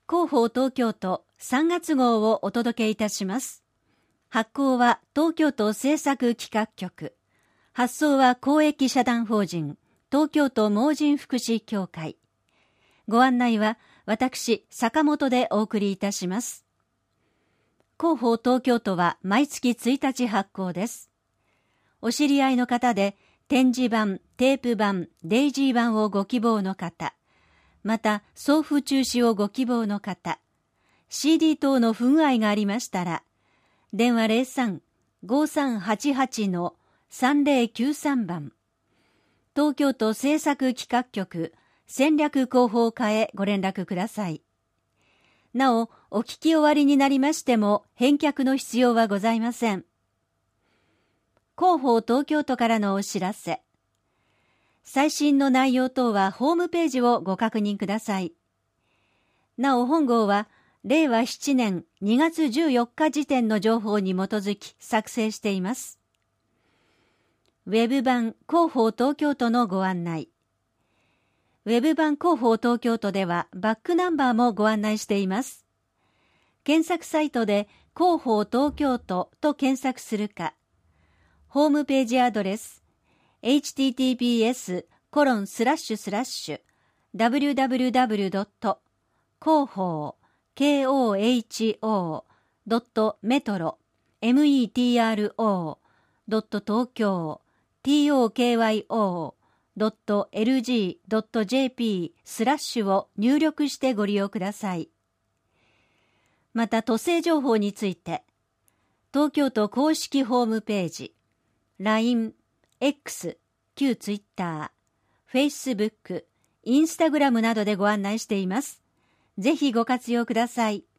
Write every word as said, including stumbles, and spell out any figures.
広報東京都さんがつ号をお届けいたします。発行は東京都政策企画局。発送は公益社団法人東京都盲人福祉協会。ご案内は私、坂本でお送りいたします。広報東京都は毎月ついたち発行です。お知り合いの方で展示版、テープ版、デイジー版をご希望の方、また送付中止をご希望の方、シーディー 等の不具合がありましたら、電話 ゼロさん ごさんはちはち さんぜろきゅうさん 番、東京都政策企画局戦略広報課へご連絡ください。なお、お聞き終わりになりましても返却の必要はございません。広報東京都からのお知らせ。最新の内容等はホームページをご確認ください。なお本号はれいわななねんにがつじゅうよっか時点の情報に基づき作成しています。ウェブ版広報東京都のご案内。ウェブ版広報東京都ではバックナンバーもご案内しています。検索サイトで広報東京都と検索するか、ホームページアドレス エイチティーティーピーエスコロンスラッシュスラッシュダブリューダブリューダブリュードット広報 ケーオーエイチオー ドットメトロ メトロ ドット東京 トーキョー ドットエルジー ドット ジェーピー スラッシュを入力してご利用ください。また都政情報について、東京都公式ホームページ、ライン、X、旧ツイッター、Facebook、Instagram などでご案内しています。ぜひご活用ください。